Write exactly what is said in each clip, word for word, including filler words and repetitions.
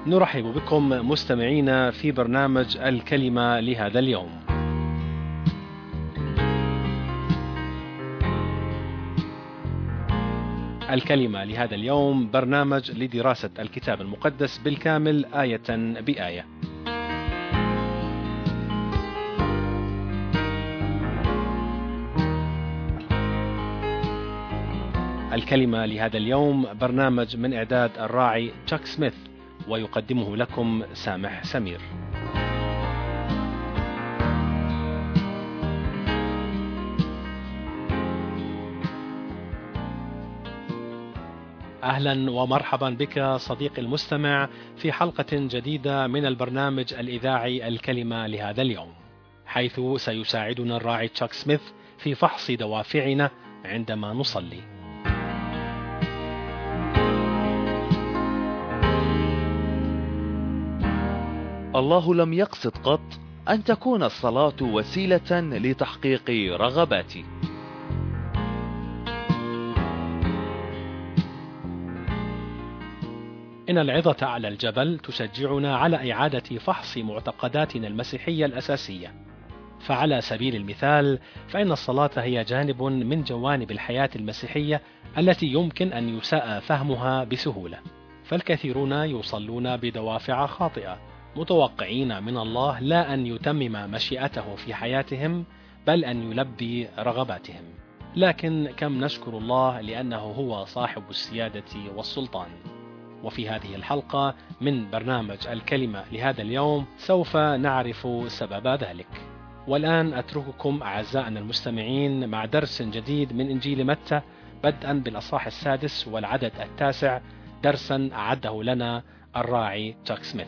نرحب بكم مستمعينا في برنامج الكلمة لهذا اليوم. الكلمة لهذا اليوم برنامج لدراسة الكتاب المقدس بالكامل آية بآية. الكلمة لهذا اليوم برنامج من إعداد الراعي تشاك سميث، ويقدمه لكم سامح سمير. أهلا ومرحبا بك صديقي المستمع في حلقة جديدة من البرنامج الإذاعي الكلمة لهذا اليوم، حيث سيساعدنا الراعي تشاك سميث في فحص دوافعنا عندما نصلي. الله لم يقصد قط أن تكون الصلاة وسيلة لتحقيق رغباتي. إن العظة على الجبل تشجعنا على إعادة فحص معتقداتنا المسيحية الأساسية. فعلى سبيل المثال، فإن الصلاة هي جانب من جوانب الحياة المسيحية التي يمكن أن يساء فهمها بسهولة. فالكثيرون يصلون بدوافع خاطئة، متوقعين من الله لا أن يتمم مشيئته في حياتهم، بل أن يلبي رغباتهم. لكن كم نشكر الله لأنه هو صاحب السيادة والسلطان. وفي هذه الحلقة من برنامج الكلمة لهذا اليوم سوف نعرف سبب ذلك. والآن أترككم أعزائنا المستمعين مع درس جديد من إنجيل متى، بدءا بالأصحاح السادس والعدد التاسع، درسا أعده لنا الراعي تشاك سميث.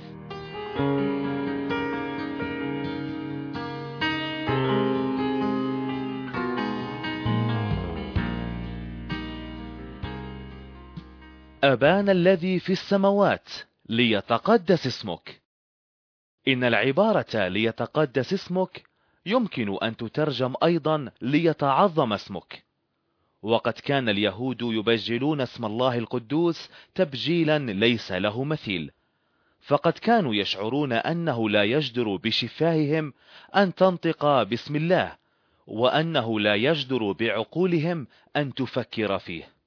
أبانا الذي في السماوات ليتقدس اسمك. إن العبارة ليتقدس اسمك يمكن أن تترجم أيضا ليتعظم اسمك. وقد كان اليهود يبجلون اسم الله القدوس تبجيلا ليس له مثيل، فقد كانوا يشعرون أنه لا يجدر بشفاههم أن تنطق باسم الله، وأنه لا يجدر بعقولهم أن تفكر فيه.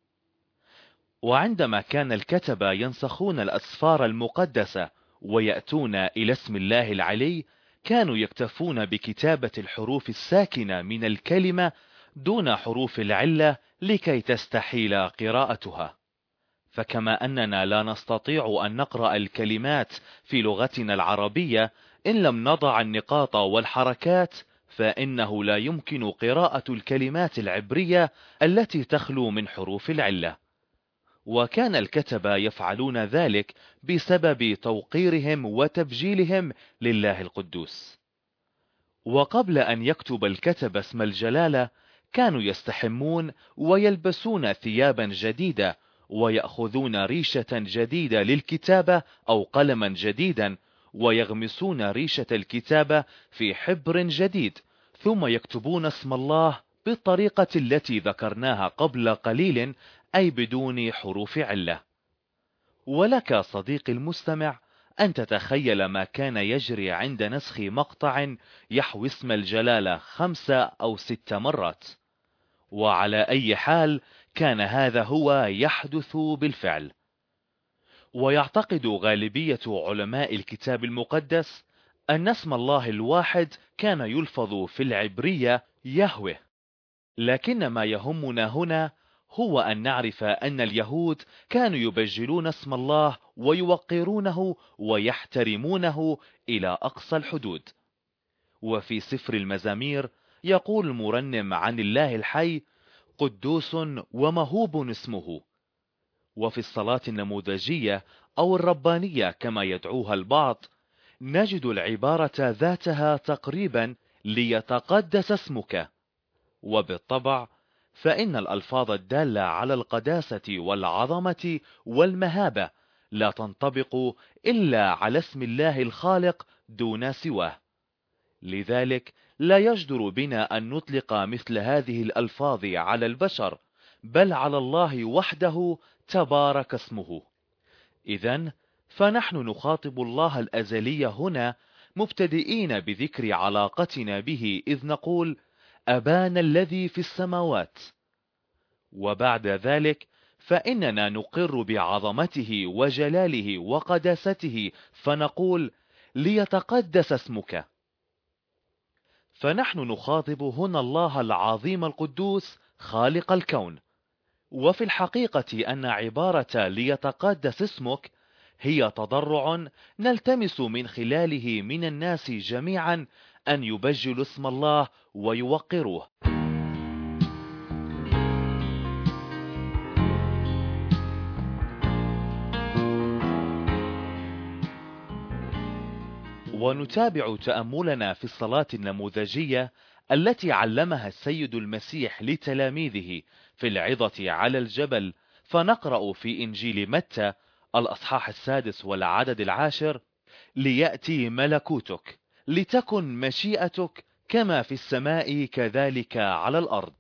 وعندما كان الكتبة ينسخون الأسفار المقدسة ويأتون إلى اسم الله العلي، كانوا يكتفون بكتابة الحروف الساكنة من الكلمة دون حروف العلة لكي تستحيل قراءتها. فكما أننا لا نستطيع أن نقرأ الكلمات في لغتنا العربية إن لم نضع النقاط والحركات، فإنه لا يمكن قراءة الكلمات العبرية التي تخلو من حروف العلة. وكان الكتبة يفعلون ذلك بسبب توقيرهم وتبجيلهم لله القدوس. وقبل أن يكتب الكتبة اسم الجلالة، كانوا يستحمون ويلبسون ثيابا جديدة، ويأخذون ريشة جديدة للكتابة أو قلما جديدا، ويغمسون ريشة الكتابة في حبر جديد، ثم يكتبون اسم الله بالطريقة التي ذكرناها قبل قليل، أي بدون حروف علة. ولك صديقي المستمع أن تتخيل ما كان يجري عند نسخ مقطع يحوي اسم الجلالة خمسة أو ست مرات. وعلى أي حال كان هذا هو يحدث بالفعل. ويعتقد غالبية علماء الكتاب المقدس أن اسم الله الواحد كان يلفظ في العبرية يهوه. لكن ما يهمنا هنا هو أن نعرف أن اليهود كانوا يبجلون اسم الله ويوقرونه ويحترمونه إلى أقصى الحدود. وفي سفر المزامير يقول المرنم عن الله الحي: قدوس ومهوب اسمه. وفي الصلاة النموذجية أو الربانية كما يدعوها البعض، نجد العبارة ذاتها تقريبا: ليتقدس اسمك. وبالطبع فإن الألفاظ الدالة على القداسة والعظمة والمهابة لا تنطبق إلا على اسم الله الخالق دون سواه. لذلك لا يجدر بنا أن نطلق مثل هذه الألفاظ على البشر، بل على الله وحده تبارك اسمه. إذن فنحن نخاطب الله الأزلي هنا مبتدئين بذكر علاقتنا به، إذ نقول أبانا الذي في السماوات. وبعد ذلك فإننا نقر بعظمته وجلاله وقداسته، فنقول ليتقدس اسمك. فنحن نخاطب هنا الله العظيم القدوس خالق الكون. وفي الحقيقة أن عبارة ليتقدس اسمك هي تضرع نلتمس من خلاله من الناس جميعا أن يبجلوا اسم الله ويوقروه. ونتابع تأملنا في الصلاة النموذجية التي علمها السيد المسيح لتلاميذه في العظة على الجبل، فنقرأ في إنجيل متى الأصحاح السادس والعدد العاشر: ليأتي ملكوتك، لتكن مشيئتك كما في السماء كذلك على الأرض.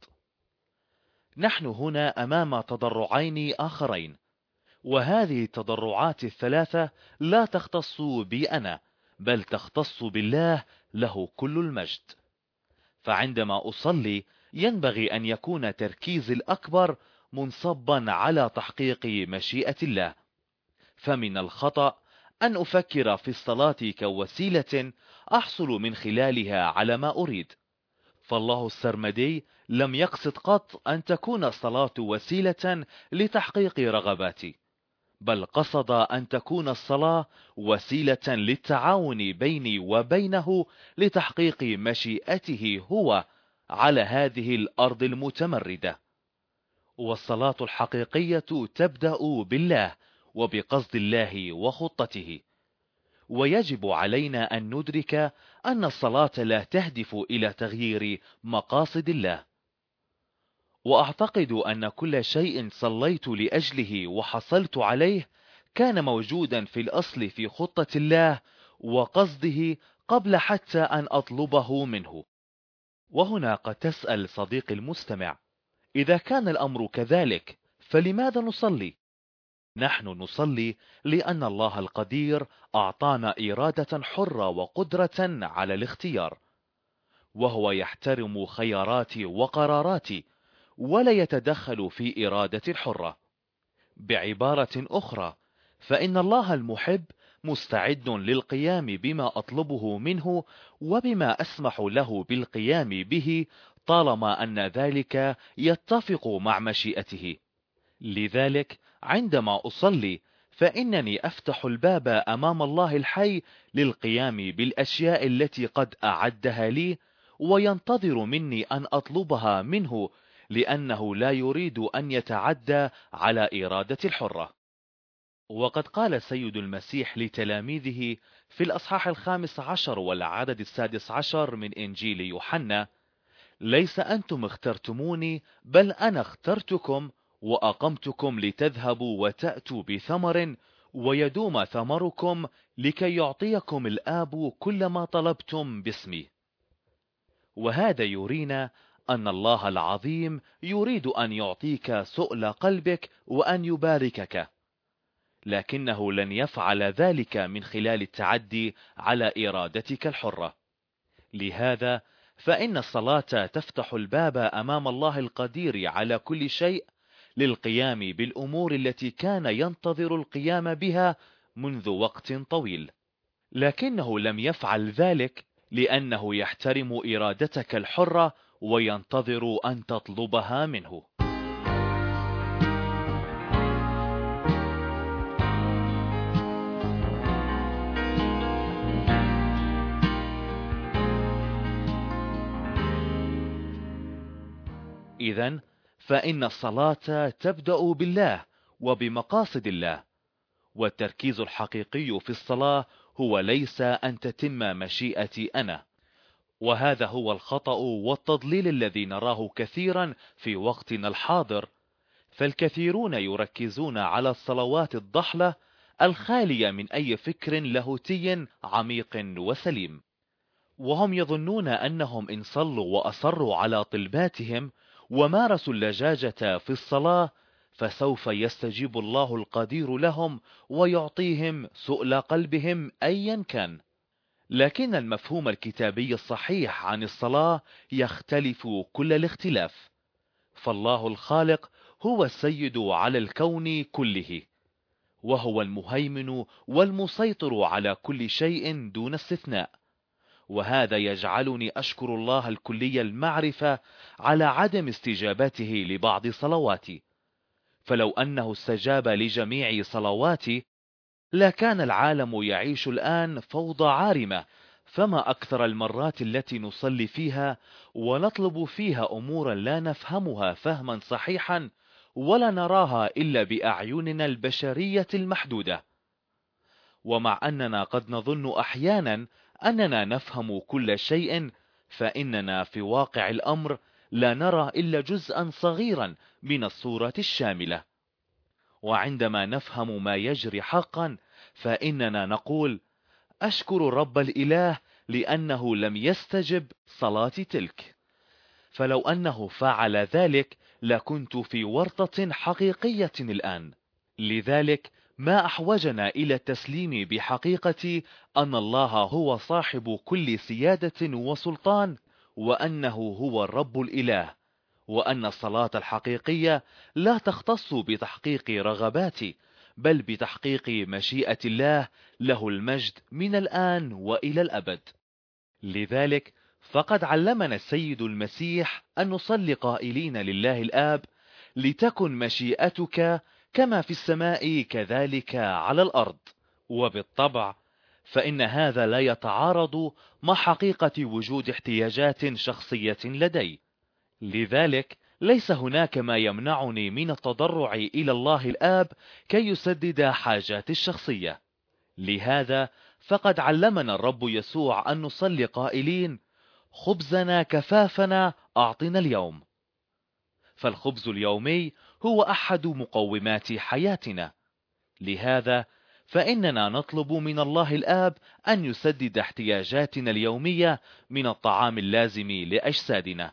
نحن هنا أمام تضرعين آخرين، وهذه التضرعات الثلاثة لا تختص بي أنا، بل تختص بالله له كل المجد. فعندما أصلي ينبغي أن يكون تركيزي الأكبر منصبا على تحقيق مشيئة الله. فمن الخطأ أن أفكر في الصلاة كوسيلة أحصل من خلالها على ما أريد. فالله السرمدي لم يقصد قط أن تكون الصلاة وسيلة لتحقيق رغباتي، بل قصد أن تكون الصلاة وسيلة للتعاون بيني وبينه لتحقيق مشيئته هو على هذه الأرض المتمردة. والصلاة الحقيقية تبدأ بالله وبقصد الله وخطته. ويجب علينا أن ندرك أن الصلاة لا تهدف إلى تغيير مقاصد الله. وأعتقد أن كل شيء صليت لأجله وحصلت عليه كان موجودا في الأصل في خطة الله وقصده قبل حتى أن أطلبه منه. وهنا قد تسأل صديقي المستمع: إذا كان الأمر كذلك فلماذا نصلي؟ نحن نصلي لأن الله القدير أعطانا إرادة حرة وقدرة على الاختيار، وهو يحترم خياراتي وقراراتي ولا يتدخل في إرادتي الحرة. بعبارة أخرى، فإن الله المحب مستعد للقيام بما أطلبه منه وبما أسمح له بالقيام به طالما أن ذلك يتفق مع مشيئته. لذلك عندما أصلي فإنني أفتح الباب أمام الله الحي للقيام بالأشياء التي قد أعدها لي، وينتظر مني أن أطلبها منه، لأنه لا يريد أن يتعدى على إرادتي الحرة. وقد قال السيد المسيح لتلاميذه في الأصحاح الخامس عشر والعدد السادس عشر من إنجيل يوحنا: ليس أنتم اخترتموني بل أنا اخترتكم وأقمتكم لتذهبوا وتأتوا بثمر ويدوم ثمركم لكي يعطيكم الآب كل ما طلبتم باسمي. وهذا يرينا أن الله العظيم يريد أن يعطيك سؤل قلبك وأن يباركك، لكنه لن يفعل ذلك من خلال التعدي على إرادتك الحرة. لهذا فإن الصلاة تفتح الباب أمام الله القدير على كل شيء للقيام بالأمور التي كان ينتظر القيام بها منذ وقت طويل، لكنه لم يفعل ذلك لأنه يحترم إرادتك الحرة وينتظر أن تطلبها منه. إذن فإن الصلاة تبدأ بالله وبمقاصد الله، والتركيز الحقيقي في الصلاة هو ليس أن تتم مشيئتي أنا. وهذا هو الخطأ والتضليل الذي نراه كثيرا في وقتنا الحاضر، فالكثيرون يركزون على الصلوات الضحلة الخالية من أي فكر لاهوتي عميق وسليم، وهم يظنون أنهم إن صلوا وأصروا على طلباتهم ومارسوا اللجاجة في الصلاة فسوف يستجيب الله القدير لهم ويعطيهم سؤل قلبهم أيا كان. لكن المفهوم الكتابي الصحيح عن الصلاة يختلف كل الاختلاف، فالله الخالق هو السيد على الكون كله، وهو المهيمن والمسيطر على كل شيء دون استثناء، وهذا يجعلني أشكر الله الكلي المعرفة على عدم استجابته لبعض صلواتي، فلو أنه استجاب لجميع صلواتي لكان العالم يعيش الآن فوضى عارمة. فما أكثر المرات التي نصلي فيها ونطلب فيها أمورا لا نفهمها فهما صحيحا ولا نراها إلا بأعيننا البشرية المحدودة، ومع أننا قد نظن أحيانا أننا نفهم كل شيء، فإننا في واقع الأمر لا نرى إلا جزءا صغيرا من الصورة الشاملة. وعندما نفهم ما يجري حقا فإننا نقول: أشكر رب الإله لأنه لم يستجب صلاتي تلك، فلو أنه فعل ذلك لكنت في ورطة حقيقية الآن. لذلك ما أحوجنا إلى التسليم بحقيقة أن الله هو صاحب كل سيادة وسلطان، وأنه هو الرب الإله، وأن الصلاة الحقيقية لا تختص بتحقيق رغباتي بل بتحقيق مشيئة الله له المجد من الآن وإلى الأبد. لذلك فقد علمنا السيد المسيح أن نصلي قائلين لله الآب: لتكن مشيئتك كما في السماء كذلك على الأرض. وبالطبع فإن هذا لا يتعارض مع حقيقة وجود احتياجات شخصية لدي، لذلك ليس هناك ما يمنعني من التضرع إلى الله الآب كي يسدد حاجات الشخصية. لهذا فقد علمنا الرب يسوع أن نصلي قائلين: خبزنا كفافنا أعطنا اليوم. فالخبز اليومي هو أحد مقومات حياتنا، لهذا فإننا نطلب من الله الآب أن يسدد احتياجاتنا اليومية من الطعام اللازم لأجسادنا.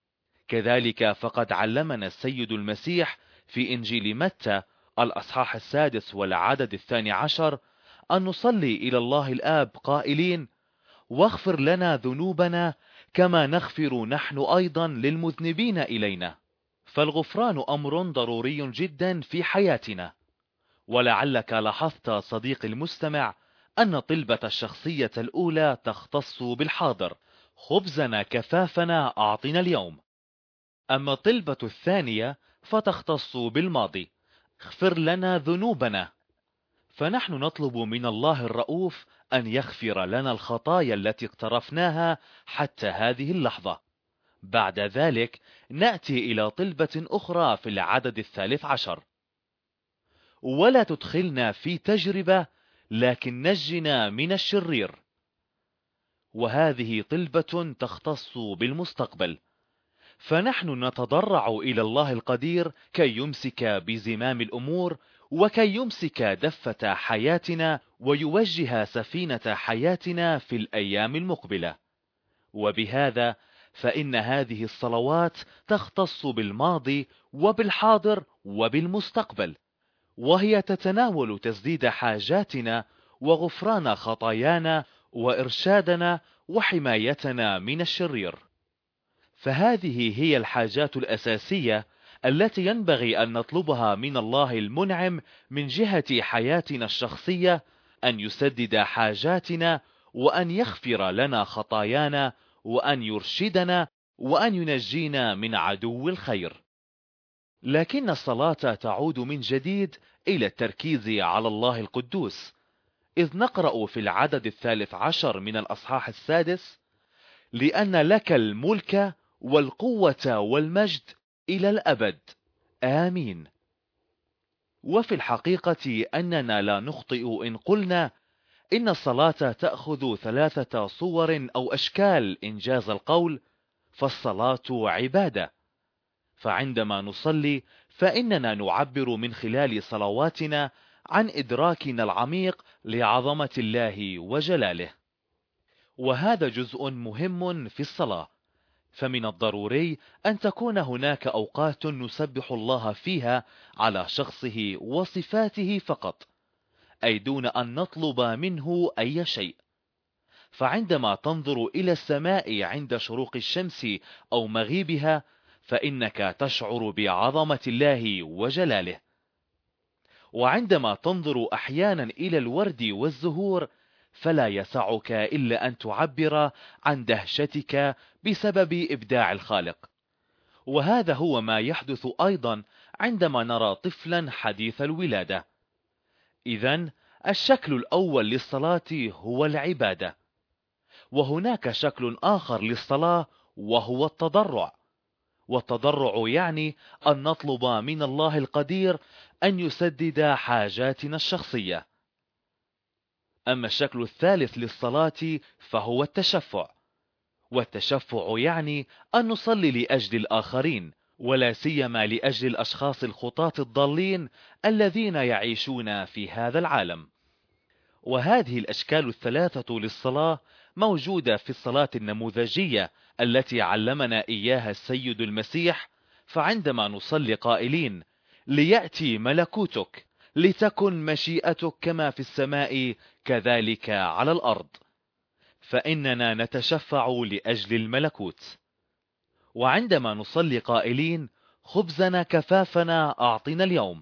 كذلك فقد علمنا السيد المسيح في إنجيل متى الأصحاح السادس والعدد الثاني عشر أن نصلي إلى الله الآب قائلين: واغفر لنا ذنوبنا كما نغفر نحن أيضا للمذنبين إلينا. فالغفران أمر ضروري جدا في حياتنا، ولعلك لاحظت صديقي المستمع أن طلبة الشخصية الأولى تختص بالحاضر: خبزنا كفافنا أعطنا اليوم. أما الطلبة الثانية فتختص بالماضي: اغفر لنا ذنوبنا. فنحن نطلب من الله الرؤوف أن يغفر لنا الخطايا التي اقترفناها حتى هذه اللحظة. بعد ذلك نأتي إلى طلبة أخرى في العدد الثالث عشر: ولا تدخلنا في تجربة لكن نجنا من الشرير. وهذه طلبة تختص بالمستقبل، فنحن نتضرع إلى الله القدير كي يمسك بزمام الأمور وكي يمسك دفة حياتنا ويوجه سفينة حياتنا في الأيام المقبلة. وبهذا فإن هذه الصلوات تختص بالماضي وبالحاضر وبالمستقبل، وهي تتناول تسديد حاجاتنا وغفران خطايانا وإرشادنا وحمايتنا من الشرير. فهذه هي الحاجات الأساسية التي ينبغي أن نطلبها من الله المنعم من جهة حياتنا الشخصية، أن يسدد حاجاتنا وأن يغفر لنا خطايانا وأن يرشدنا وأن ينجينا من عدو الخير. لكن الصلاة تعود من جديد إلى التركيز على الله القدوس، إذ نقرأ في العدد الثالث عشر من الأصحاح السادس: لأن لك الملك والقوة والمجد إلى الأبد، آمين. وفي الحقيقة أننا لا نخطئ إن قلنا إن الصلاة تأخذ ثلاثة صور أو أشكال إنجاز القول، فالصلاة عبادة. فعندما نصلي فإننا نعبر من خلال صلواتنا عن إدراكنا العميق لعظمة الله وجلاله، وهذا جزء مهم في الصلاة، فمن الضروري أن تكون هناك أوقات نسبح الله فيها على شخصه وصفاته فقط، أي دون أن نطلب منه أي شيء. فعندما تنظر إلى السماء عند شروق الشمس أو مغيبها فإنك تشعر بعظمة الله وجلاله. وعندما تنظر أحيانا إلى الورد والزهور فلا يسعك إلا أن تعبر عن دهشتك بسبب إبداع الخالق. وهذا هو ما يحدث أيضا عندما نرى طفلا حديث الولادة. إذن الشكل الأول للصلاة هو العبادة، وهناك شكل آخر للصلاة وهو التضرع. والتضرع يعني أن نطلب من الله القدير أن يسدد حاجاتنا الشخصية. أما الشكل الثالث للصلاة فهو التشفع، والتشفع يعني أن نصلي لأجل الآخرين، ولا سيما لأجل الأشخاص الخطاة الضالين الذين يعيشون في هذا العالم. وهذه الأشكال الثلاثة للصلاة موجودة في الصلاة النموذجية التي علمنا إياها السيد المسيح. فعندما نصلي قائلين ليأتي ملكوتك لتكن مشيئتك كما في السماء كذلك على الأرض، فإننا نتشفع لأجل الملكوت. وعندما نصلي قائلين خبزنا كفافنا أعطنا اليوم،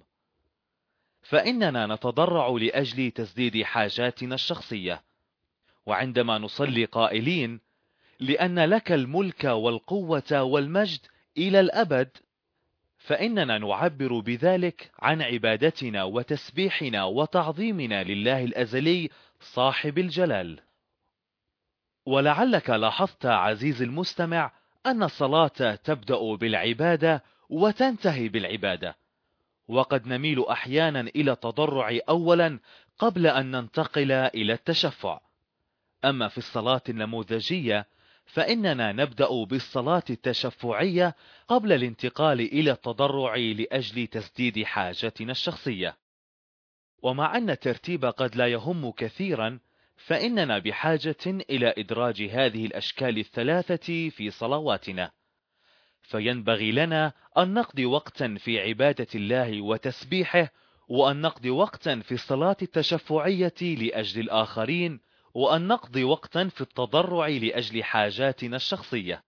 فإننا نتضرع لأجل تسديد حاجاتنا الشخصية. وعندما نصلي قائلين لأن لك الملك والقوة والمجد إلى الأبد، فإننا نعبر بذلك عن عبادتنا وتسبيحنا وتعظيمنا لله الأزلي صاحب الجلال. ولعلك لاحظت عزيزي المستمع أن الصلاة تبدأ بالعبادة وتنتهي بالعبادة، وقد نميل أحيانا إلى التضرع أولا قبل أن ننتقل إلى التشفع. أما في الصلاة النموذجية فإننا نبدأ بالصلاة التشفعية قبل الانتقال إلى التضرع لأجل تسديد حاجتنا الشخصية. ومع أن الترتيب قد لا يهم كثيرا، فإننا بحاجة إلى إدراج هذه الأشكال الثلاثة في صلواتنا. فينبغي لنا أن نقضي وقتا في عبادة الله وتسبيحه، وأن نقضي وقتا في الصلاة التشفعية لأجل الآخرين، وأن نقضي وقتا في التضرع لأجل حاجاتنا الشخصية.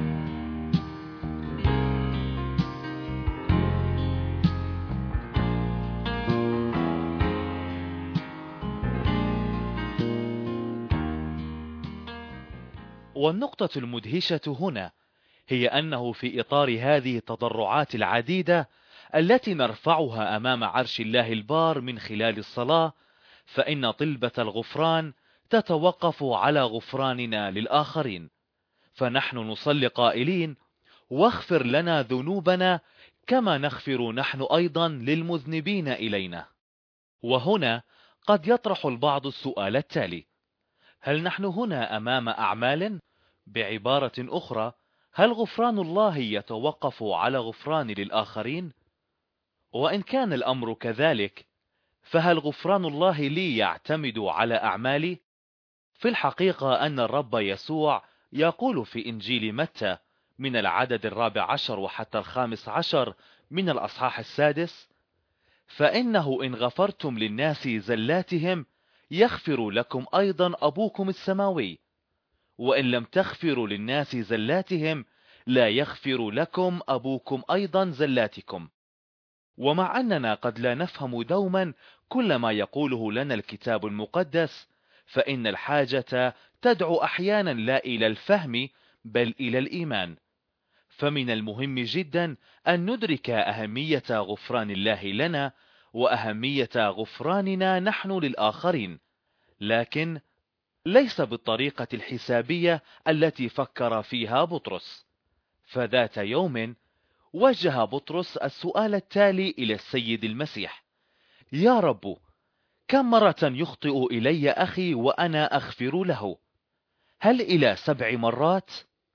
والنقطة المدهشة هنا هي أنه في إطار هذه التضرعات العديدة التي نرفعها أمام عرش الله البار من خلال الصلاة، فإن طلبة الغفران تتوقف على غفراننا للآخرين. فنحن نصلي قائلين واغفر لنا ذنوبنا كما نغفر نحن أيضا للمذنبين إلينا. وهنا قد يطرح البعض السؤال التالي: هل نحن هنا أمام أعمال؟ بعبارة أخرى، هل غفران الله يتوقف على غفران للآخرين؟ وإن كان الأمر كذلك، فهل غفران الله لي يعتمد على أعمالي؟ في الحقيقة أن الرب يسوع يقول في إنجيل متى من العدد الرابع عشر وحتى الخامس عشر من الأصحاح السادس: فإنه إن غفرتم للناس زلاتهم يغفر لكم أيضا أبوكم السماوي، وإن لم تغفروا للناس زلاتهم لا يغفر لكم أبوكم أيضا زلاتكم. ومع أننا قد لا نفهم دوما كل ما يقوله لنا الكتاب المقدس، فإن الحاجة تدعو أحيانا لا إلى الفهم بل إلى الإيمان. فمن المهم جدا أن ندرك أهمية غفران الله لنا وأهمية غفراننا نحن للآخرين، لكن ليس بالطريقة الحسابية التي فكر فيها بطرس. فذات يوم وجه بطرس السؤال التالي إلى السيد المسيح: يا رب، كم مرة يخطئ إلي أخي وأنا أغفر له؟ هل إلى سبع مرات؟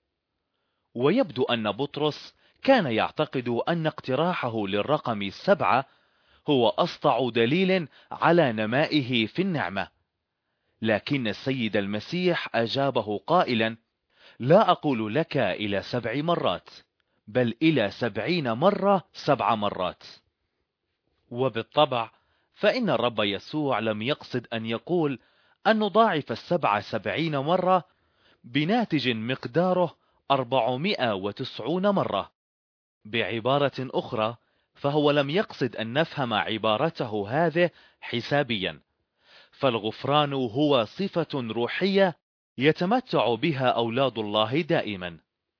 ويبدو أن بطرس كان يعتقد أن اقتراحه للرقم السبعة هو أسطع دليل على نمائه في النعمة. لكن السيد المسيح أجابه قائلا: لا أقول لك إلى سبع مرات، بل إلى سبعين مرة سبع مرات. وبالطبع فإن الرب يسوع لم يقصد أن يقول أن نضاعف السبع سبعين مرة بناتج مقداره أربعمائة وتسعون مرة. بعبارة أخرى، فهو لم يقصد أن نفهم عبارته هذه حسابيا، فالغفران هو صفة روحية يتمتع بها أولاد الله دائما.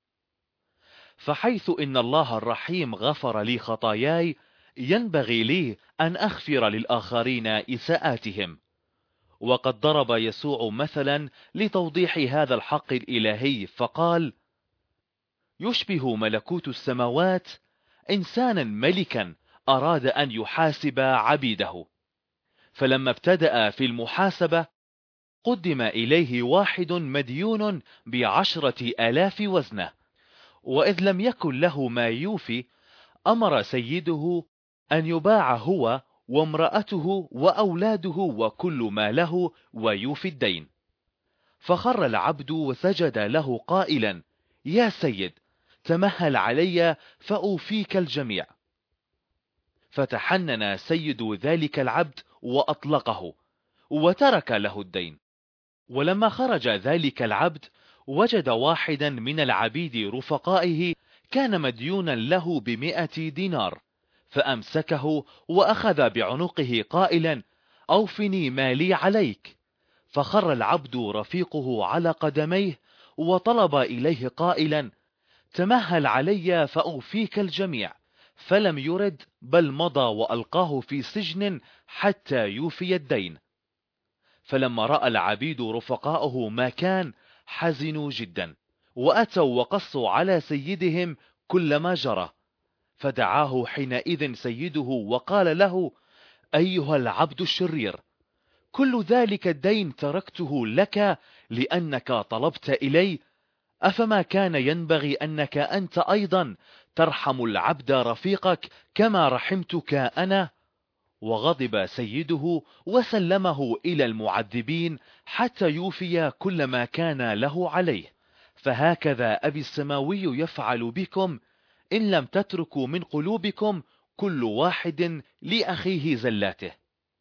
فحيث إن الله الرحيم غفر لي خطاياي، ينبغي لي أن أغفر للآخرين إساءاتهم. وقد ضرب يسوع مثلا لتوضيح هذا الحق الإلهي فقال: يشبه ملكوت السماوات إنسانا ملكا أراد أن يحاسب عبيده، فلما ابتدأ في المحاسبة قدم إليه واحد مديون بعشرة آلاف وزنة، وإذ لم يكن له ما يوفي أمر سيده أن يباع هو وامرأته وأولاده وكل ما له ويوفي الدين. فخر العبد وسجد له قائلا: يا سيد، تمهل علي فأوفيك الجميع. فتحنن سيد ذلك العبد وأطلقه وترك له الدين. ولما خرج ذلك العبد وجد واحدا من العبيد رفقائه كان مديونا له بمئة دينار، فأمسكه وأخذ بعنقه قائلا: أوفني ما لي عليك. فخر العبد رفيقه على قدميه وطلب إليه قائلا: تمهل علي فأوفيك الجميع. فلم يرد، بل مضى وألقاه في سجن حتى يوفي الدين. فلما رأى العبيد رفقاؤه ما كان، حزنوا جدا، وأتوا وقصوا على سيدهم كل ما جرى. فدعاه حينئذ سيده وقال له: أيها العبد الشرير، كل ذلك الدين تركته لك لأنك طلبت إلي، أفما كان ينبغي أنك أنت أيضا ترحم العبد رفيقك كما رحمتك أنا؟ وغضب سيده وسلمه إلى المعذبين حتى يوفي كل ما كان له عليه. فهكذا أبي السماوي يفعل بكم إن لم تتركوا من قلوبكم كل واحد لأخيه زلاته.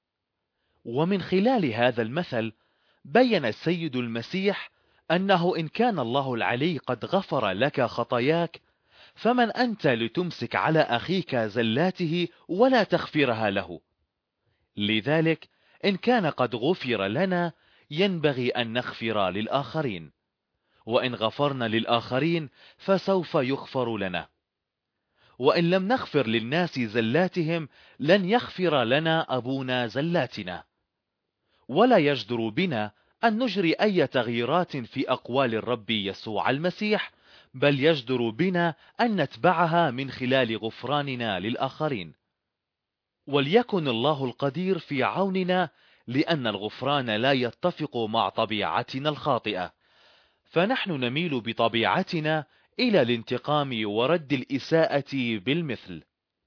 ومن خلال هذا المثل بين السيد المسيح أنه إن كان الله العلي قد غفر لك خطاياك، فمن أنت لتمسك على أخيك زلاته ولا تغفرها له؟ لذلك إن كان قد غفر لنا ينبغي أن نغفر للآخرين، وإن غفرنا للآخرين فسوف يغفر لنا. وإن لم نغفر للناس زلاتهم لن يغفر لنا أبونا زلاتنا. ولا يجدر بنا أن نجري أي تغييرات في أقوال الرب يسوع المسيح، بل يجدر بنا أن نتبعها من خلال غفراننا للآخرين. وليكن الله القدير في عوننا، لأن الغفران لا يتفق مع طبيعتنا الخاطئة، فنحن نميل بطبيعتنا إلى الانتقام ورد الإساءة بالمثل.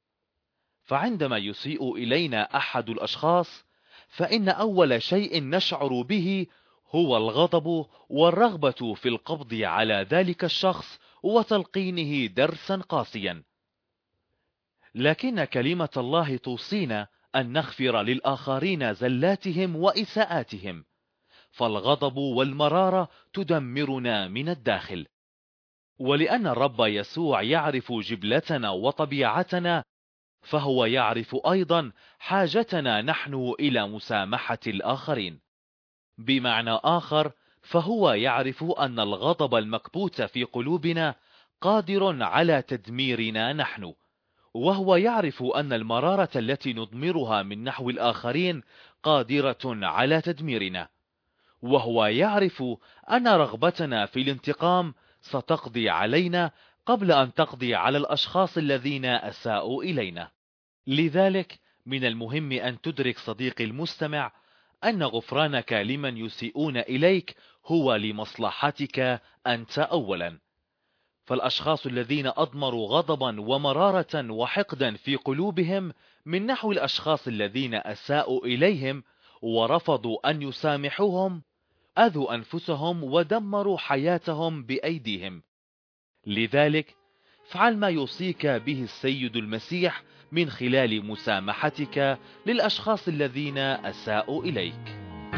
فعندما يسيء إلينا أحد الأشخاص، فإن أول شيء نشعر به هو الغضب والرغبة في القبض على ذلك الشخص وتلقينه درسا قاسيا. لكن كلمة الله توصينا أن نغفر للآخرين زلاتهم وإساءاتهم، فالغضب والمرارة تدمرنا من الداخل. ولأن الرب يسوع يعرف جبلتنا وطبيعتنا، فهو يعرف أيضا حاجتنا نحن إلى مسامحة الآخرين. بمعنى آخر، فهو يعرف أن الغضب المكبوت في قلوبنا قادر على تدميرنا نحن، وهو يعرف أن المرارة التي نضمرها من نحو الآخرين قادرة على تدميرنا، وهو يعرف أن رغبتنا في الانتقام ستقضي علينا قبل أن تقضي على الأشخاص الذين أساءوا إلينا. لذلك من المهم أن تدرك صديقي المستمع أن غفرانك لمن يسيئون إليك هو لمصلحتك أنت أولا. فالأشخاص الذين أضمروا غضبا ومرارة وحقدا في قلوبهم من نحو الأشخاص الذين أساءوا إليهم ورفضوا أن يسامحوهم، أذوا أنفسهم ودمروا حياتهم بأيديهم. لذلك افعل ما يوصيك به السيد المسيح من خلال مسامحتك للأشخاص الذين أساءوا إليك.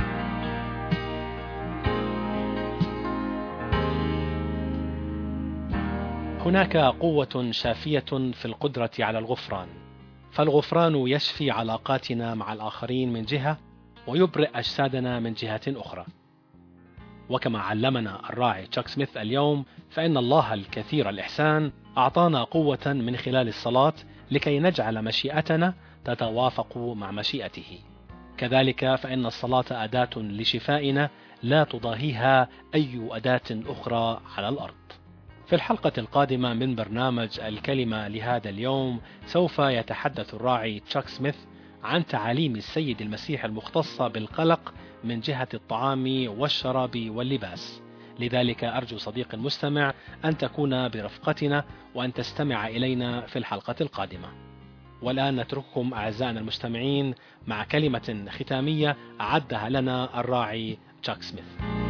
هناك قوة شافية في القدرة على الغفران، فالغفران يشفي علاقاتنا مع الآخرين من جهة، ويبرئ أجسادنا من جهة أخرى. وكما علمنا الراعي تشاك سميث اليوم، فإن الله الكثير الإحسان أعطانا قوة من خلال الصلاة لكي نجعل مشيئتنا تتوافق مع مشيئته. كذلك فإن الصلاة أداة لشفائنا لا تضاهيها أي أداة أخرى على الأرض. في الحلقة القادمة من برنامج الكلمة لهذا اليوم سوف يتحدث الراعي تشاك سميث عن تعاليم السيد المسيح المختصة بالقلق من جهة الطعام والشراب واللباس. لذلك أرجو صديق المستمع أن تكون برفقتنا وأن تستمع إلينا في الحلقة القادمة. والآن نترككم أعزائنا المستمعين مع كلمة ختامية أعدها لنا الراعي تشاك سميث.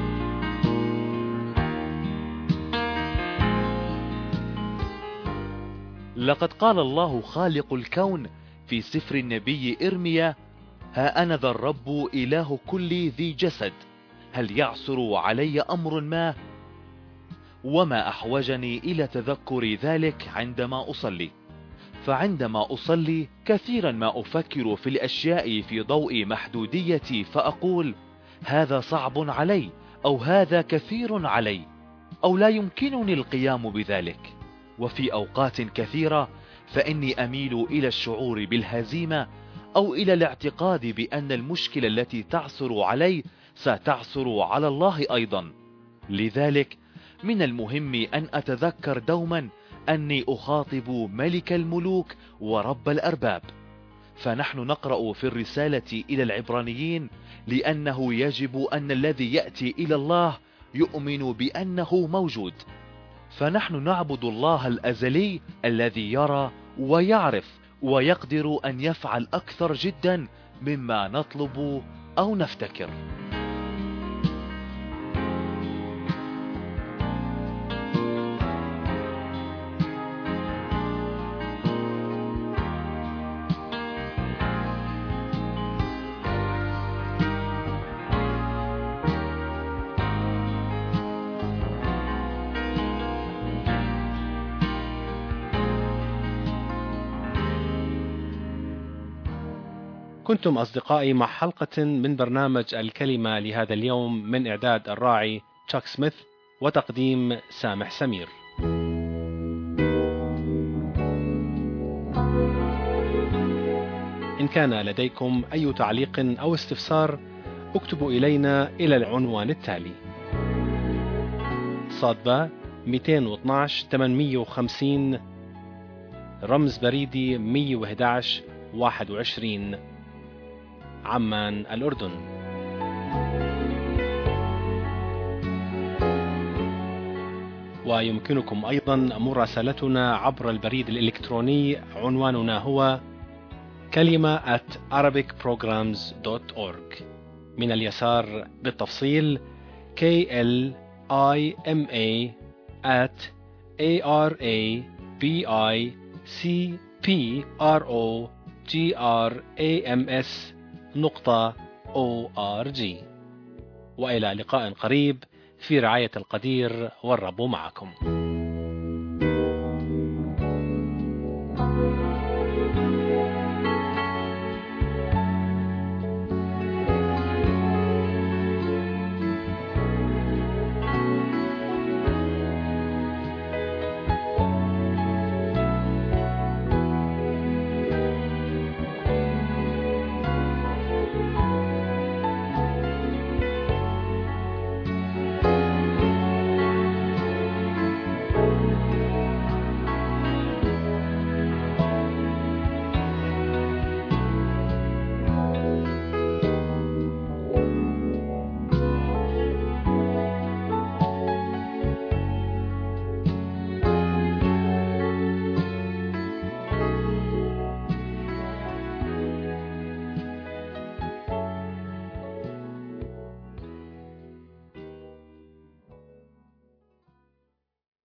لقد قال الله خالق الكون في سفر النبي إرميا: ها أنا ذا الرب إله كل ذي جسد، هل يعثر علي أمر ما؟ وما أحوجني إلى تذكر ذلك عندما أصلي، فعندما أصلي كثيرا ما أفكر في الأشياء في ضوء محدوديتي، فأقول هذا صعب علي، أو هذا كثير علي، أو لا يمكنني القيام بذلك. وفي أوقات كثيرة فإني أميل إلى الشعور بالهزيمة، أو إلى الاعتقاد بأن المشكلة التي تعثر علي ستعثر على الله أيضا. لذلك من المهم أن أتذكر دوما أني أخاطب ملك الملوك ورب الأرباب. فنحن نقرأ في الرسالة إلى العبرانيين: لأنه يجب أن الذي يأتي إلى الله يؤمن بأنه موجود. فنحن نعبد الله الأزلي الذي يرى ويعرف ويقدر أن يفعل أكثر جدا مما نطلب أو نفتكر. كنتم أصدقائي مع حلقة من برنامج الكلمة لهذا اليوم من إعداد الراعي تشاك سميث وتقديم سامح سمير. إن كان لديكم أي تعليق أو استفسار اكتبوا إلينا إلى العنوان التالي: صادبة مئتين واثناشر ثمانمئة وخمسين، رمز بريدي مئة وأحد عشر واحد وعشرين، عمان الأردن. ويمكنكم أيضا مراسلتنا عبر البريد الإلكتروني، عنواننا هو كلمة at arabic programs dot org. من اليسار بالتفصيل K L I M A at A R A B I C P R O G R A M S نقطة أو آر جي. وإلى لقاء قريب في رعاية القدير، والرب معكم.